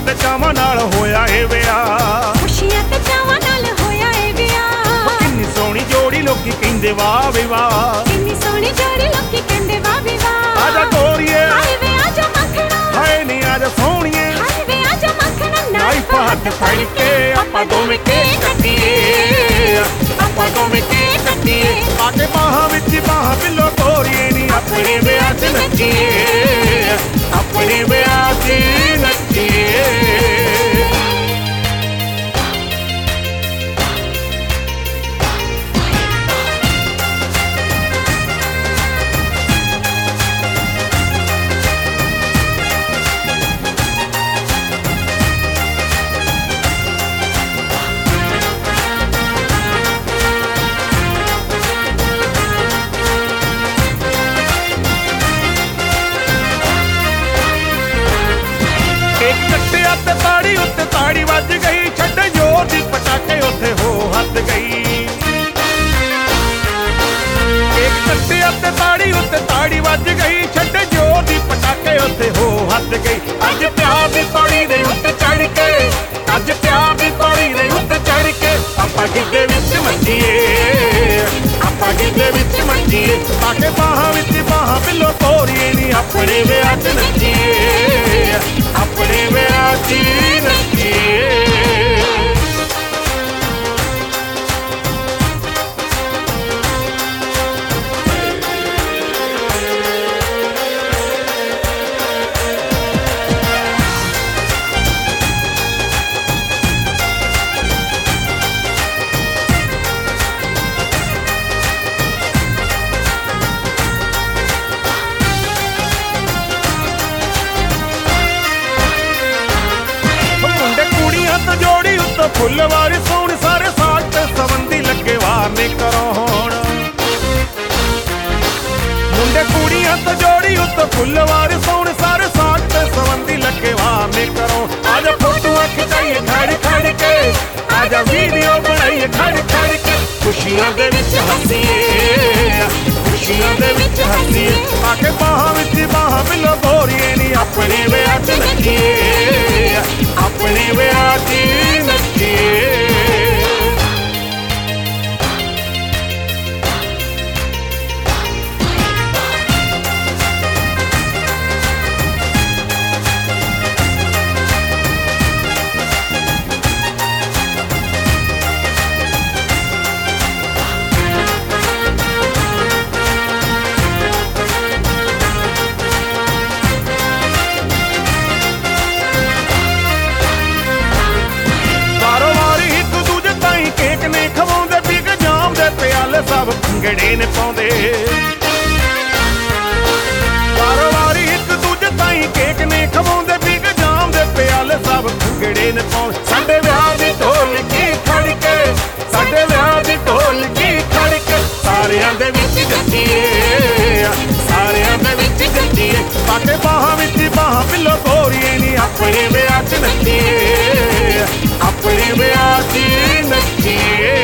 ਤੇ ਚਾਵਾਂ ਨਾਲ ਹੋਇਆ ਏ ਵਿਆਹ, ਖੁਸ਼ੀਆਂ ਤੇ ਚਾਵਾਂ ਨਾਲ ਹੋਇਆ ਏ ਵਿਆਹ। ਕਿੰਨੀ ਸੋਹਣੀ ਜੋੜੀ ਲੋਕੀ ਕਹਿੰਦੇ ਵਾਹ ਵੇ ਵਾਹ, ਕਿੰਨੀ ਸੋਹਣੀ ਜੋੜੀ ਲੋਕੀ ਕਹਿੰਦੇ ਵਾਹ ਵੇ ਵਾਹ। ਆਜਾ ਗੋਰੀਏ ਹਾਏ ਵੇ ਆਜਾ ਮੱਖਣਾ, ਹਾਏ ਨੀ ਆਜਾ ਸੋਹਣੀਏ, ਹਾਏ ਵੇ ਆਜਾ ਮੱਖਣਾ, ਨਾਈਫ ਹੱਥ ਫੜ ਕੇ ਆਪਾਂ ਦੋਵੇਂ ਕੇਕ ਕੱਟੀਏ, ਆਪਾਂ ਦੋਵੇਂ ਕੇਕ ਕੱਟੀਏ, ਪਾ ਕੇ ਬਾਹਾਂ ਵਿੱਚ ਬਾਹਾਂ ਪਿੱਲੋ ਗੋਰੀਏ ਨੀ ਆਪਣੇ ਵਿਆਹ 'ਚ ਨੱਚੀਏ, ਆਪਣੇ ਵਿਆਹ 'ਚ ਨੱਚੀਏ। ਕੱਟਿਆ ਤੇ ਤਾੜੀ ਉੱਤੇ ਤਾੜੀ ਵੱਜ ਗਈ, ਛੱਡੇ ਜ਼ੋਰ ਦੀ ਪਟਾਕੇ ਉੱਥੇ ਹੋ ਹੱਦ ਗਈ। ਕੇਕ ਕੱਟਿਆ ਤੇ ਤਾੜੀ ਉੱਤੇ ਤਾੜੀ ਵੱਜ ਗਈ, ਛੱਡੇ ਜ਼ੋਰ ਦੀ ਪਟਾਕੇ ਉੱਥੇ ਹੋ ਹੱਦ ਗਈ। ਅੱਜ ਪਿਆਰ ਦੀ ਪੌੜੀ ਦੇ ਉੱਤੇ ਚੜ੍ਹ ਕੇ, ਅੱਜ ਪਿਆਰ ਦੀ ਪੌੜੀ ਦੇ ਉੱਤੇ ਚੜ੍ਹ ਕੇ, ਆਪਾਂ ਗਿੱਧੇ ਵਿੱਚ ਮੱਚੀਏ, ਆਪਾਂ ਗਿੱਧੇ ਵਿੱਚ ਮੱਚੀਏ, ਪਾ ਕੇ ਬਾਹਾਂ ਵਿੱਚ ਬਾਹਾਂ ਪਿੱਲੋ ਗੋਰੀਏ ਨੀ ਆਪਣੇ ਵਿਆਹ 'ਚ ਨੱਚੀਏ, ਆਪਣੇ ਵਿਆਹ 'ਚ ਨੱਚੀਏ। ਜੋੜੀ ਉੱਤੋਂ ਫੁੱਲਵਾਰੀ ਸੋਹਣ, ਸਾਰੇ ਸਾਜ ਤੇ ਸੰਬੰਧੀ ਲੱਗੇ ਵਾਰ ਨੇ ਕਰਾਉਣ। ਮੁੰਡੇ ਕੁੜੀਆਂ ਤੋਂ ਜੋੜੀ ਉੱਤੋਂ ਫੁੱਲਵਾਰੀ ਸੋਹਣ, ਸਾਰੇ ਸਾਜ ਤੇ ਸੰਬੰਧੀ ਲੱਗੇ ਵਾਰ ਨੇ ਕਰਾਉਣ। ਆਜਾ ਫੋਟੋਆਂ ਖਿਚਾਈਏ ਖੜ ਖੜ ਕੇ, ਆਜਾ ਵੀਡੀਓ ਬਣਾਈਏ ਖੜ ਖੜ ਕੇ, ਖੁਸ਼ੀਆਂ ਦੇ ਵਿੱਚ ਹੱਸੀਏ, ਖੁਸ਼ੀਆਂ ਦੇ ਵਿੱਚ ਹੱਸੀਏ, ਆ ਕੇ ਬਾਹਾਂ ਵਿੱਚ ਬਾਹਾਂ ਮਿਲੋ ਗੋਰੀਏ ਨੀ ਆਪਣੇ ਵਿਆਹ 'ਚ ਨੱਚੀਏ, ਆਪਣੇ ਵਿਆਹ 'ਚ ਨੱਚੀਏ। ਕੇਕ ਨੇ ਖਵਾਉਂਦੇ ਬਿਗ ਜਾਮ ਦੇ ਪਿਆਲੇ ਸਭ ਭੰਗੜੇ ਨੇ ਪਾਉਂਦੇ, ਕਾਰੋਬਾਰੀ ਇੱਕ ਦੂਜੇ ਤਾਈਂ ਕੇਕ ਨੇ ਖਵਾਉਂਦੇ ਬਿਗ ਜਾਮ ਦੇ ਪਿਆਲੇ ਸਭ ਭੰਗੜੇ ਨੇ ਪਾਉਂਦੇ। ਸਾਡੇ ਵਿਆਹ ਦੀ ਢੋਲਕੀ ਖੜ ਕੇ, ਸਾਡੇ ਵਿਆਹ ਦੀ ਢੋਲਕੀ ਖੜ ਕੇ, ਸਾਰਿਆਂ ਦੇ ਵਿੱਚ ਜੱਜੀਏ, ਸਾਰਿਆਂ ਦੇ ਵਿੱਚ ਜੱਜੀਏ, ਪਾ ਕੇ ਬਾਹਾਂ ਵਿੱਚ ਬਾਹਾਂ ਪਿੱਲੋ ਗੋਰੀਏ ਨੀ ਆਪਣੇ ਵਿਆਹ 'ਚ ਨੱਚੀਏ, ਆਪਣੇ ਵਿਆਹ 'ਚ ਨੱਚੀਏ।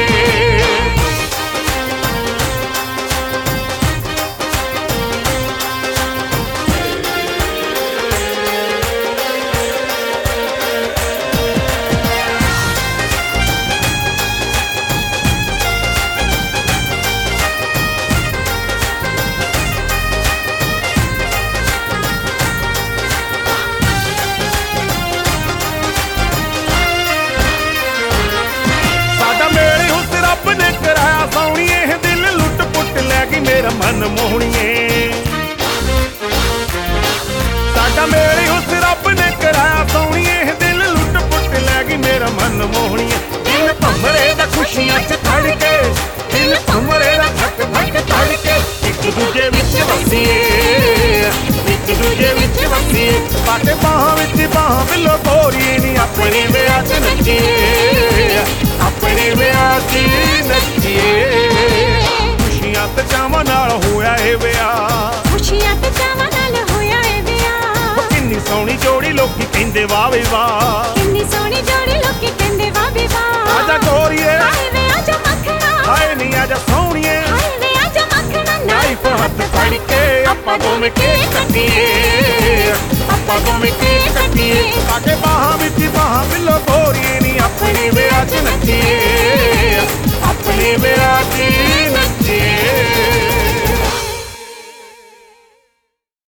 ਮੇਰਾ ਮਨ ਮੋਹਣੀਏ, ਸਾਡਾ ਮੇਲ ਉਸ ਰੱਬ ਨੇ ਕਰਾਇਆ ਸੋਹਣੀਏ, ਦਿਲ ਲੁੱਟ ਪੁੱਟ ਲੈ ਗਈ ਮੇਰਾ ਮਨ ਮੋਹਣੀਏ। ਦਿਲ ਭੰਮਰੇ ਦਾ ਖੁਸ਼ੀਆਂ 'ਚ ਖੜ ਕੇ, ਦਿਲ ਭੰਮਰੇ ਦਾ ਧੱਕ ਧੱਕ ਧੜ ਕੇ, ਇੱਕ ਦੂਜੇ ਵਿੱਚ ਵਸੀਏ, ਇੱਕ ਦੂਜੇ ਵਿੱਚ ਵਸੀਏ, ਪਾ ਕੇ ਬਾਹਾਂ ਵਿੱਚ ਬਾਹਾਂ ਮਿਲੋ ਗੋਰੀਏ ਨੀ ਆਪਣੇ ਵਿਆਹ 'ਚ ਨੱਚੀਏ, ਆਪਣੇ ਵਿਆਹ 'ਚ ਨੱਚੀਏ। ਖੁਸ਼ੀਆਂ ਤੇ ਚਾਵਾਂ ਨਾਲ ਹੋਇਆ ਏ ਵਿਆਹ, ਖੁਸ਼ੀਆਂ ਤੇ ਚਾਵਾਂ ਨਾਲ ਹੋਇਆ ਏ ਵਿਆਹ। ਕਿੰਨੀ ਸੋਹਣੀ ਜੋੜੀ ਲੋਕੀ ਕਹਿੰਦੇ ਵਾਹ ਵੇ ਵਾਹ, ਕਿੰਨੀ ਸੋਹਣੀ ਜੋੜੀ ਲੋਕੀ ਕਹਿੰਦੇ ਵਾਹ ਵੇ ਵਾਹ। ਆਜਾ ਗੋਰੀਏ ਹਾਏ ਵੇ ਆਜਾ ਮੱਖਣਾ, ਹਾਏ ਨੀ ਆਜਾ ਸੋਹਣੀਏ, ਹਾਏ ਵੇ ਆਜਾ ਮੱਖਣਾ, ਨਾਈਫ ਹੱਥ ਫੜ ਕੇ ਆਪਾਂ ਦੋਵੇਂ ਕੇਕ ਕੱਟੀਏ, ਆਪਾਂ ਦੋਵੇਂ ਕੇਕ ਕੱਟੀਏ, ਆ ਕੇ ਬਾਹਾਂ ਵਿੱਚ ਬਾਹਾਂ ਮਿਲੋ ਗੋਰੀਏ ਨੀ ਆਪਣੇ ਵਿਆਹ 'ਚ ਨੱਚੀਏ